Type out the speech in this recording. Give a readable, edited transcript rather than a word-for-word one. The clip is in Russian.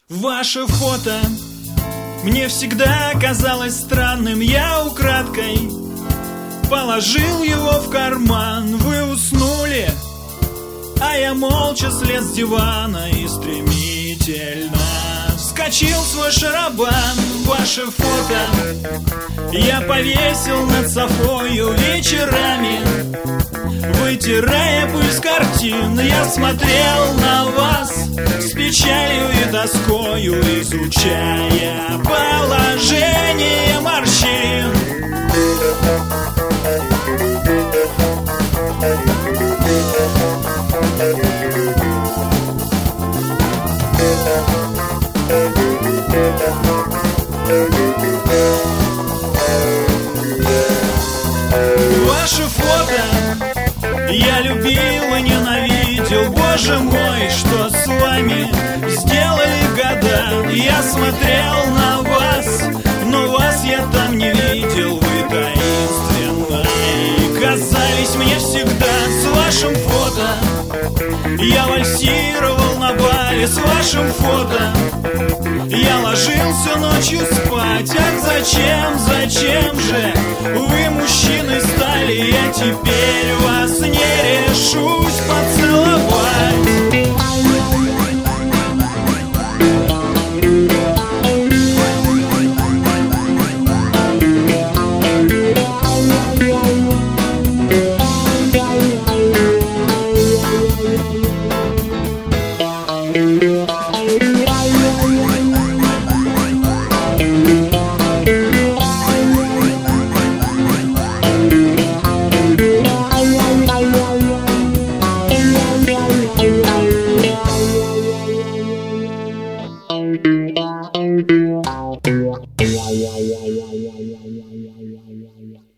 Ваше фото мне всегда казалось странным. Я украдкой положил его в карман. Вы уснули, а я молча слез с дивана и стремительно вскочил в свой шарабан. Ваше фото я повесил над софою вечерами, вытирая пыль с картин. Я смотрел на вас с печалью и тоскою, изучая положение морщин. Ваше фото я любил и ненавидел. Боже мой, что с вами сделали года? Я смотрел на вас, но вас я там не видел. Вы таинственны казались мне всегда. С вашим фото я вальсировал на бале. С вашим фото я ложился ночью спать. Ах, зачем же вы, мужчины, стали? Я теперь вас не решусь поцеловать. Yeah.